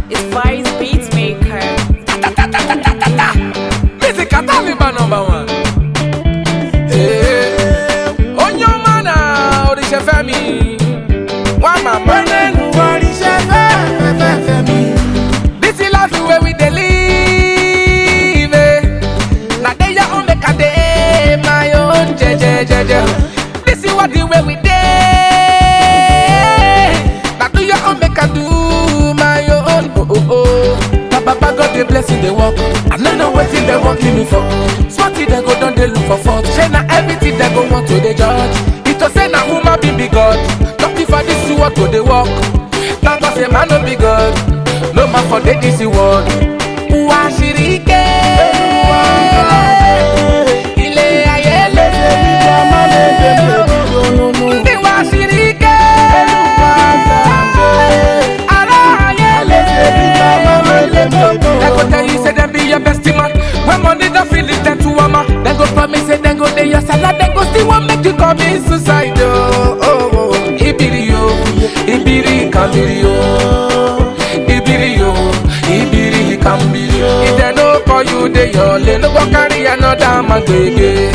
It's Vice Beatmaker. Music Taliban #1. On your mana, Orisha Femi. One mama, Orisha Femi. This is life where we dey live. Now they ya on the kade, my own jeje. This is what the way we dey. Now do your own make I do my own. Baba God dey bless you, they walk. I don't know what they working me for. Smarty they go down, they look for fault. Say na everything they go want to the judge. It was say na woman be God. Not if I this is what go they walk. Now go say man no be God. No man for the this world. Uashirike. Ile ayele. Ndi uashirike. Ara ayele. They go tell you say them be your best man. When money don't feel it, then to a man. They go promise say then go day your salad. They go still want make you commit suicide. Ibiri Kambiri, Ibiri Kambiri. If they no call you, they only no go carry another man again.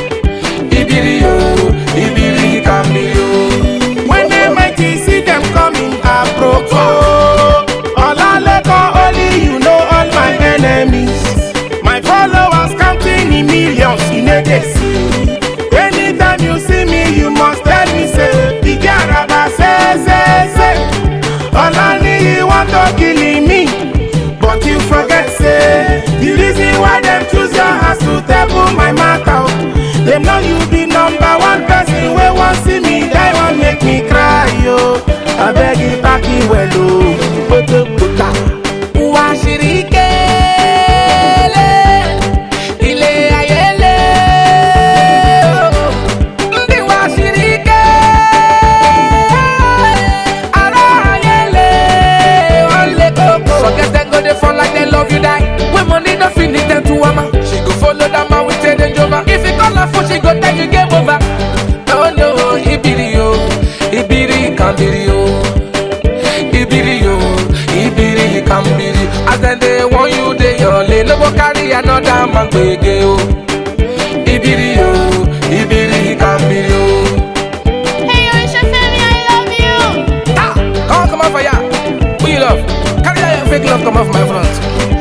Ibiri Kambiri. When they mighty see them coming, approach. All I let go, only you know all my enemies. My followers counting in millions in a day. Anytime you see me, you must tell me, say, the Garaba say. All I need you want to kill me, but you forget, say, the reason why them choose your house to table my matter. They know you be number one person, we won't see me, they won't make me cry, yo. I beg you, back you, well, oh. Uashirike. She go follow that man with a danger. If you call her phone, she go tell you game over. Oh no, Ibiri Kambiri, Ibiri Kambiri. As then they want you, they only no go carry another man go again. Ibiri Kambiri. Hey, Orisha Femi, I love you. Come on for ya. Who you love? Carry that your fake love, come off my front.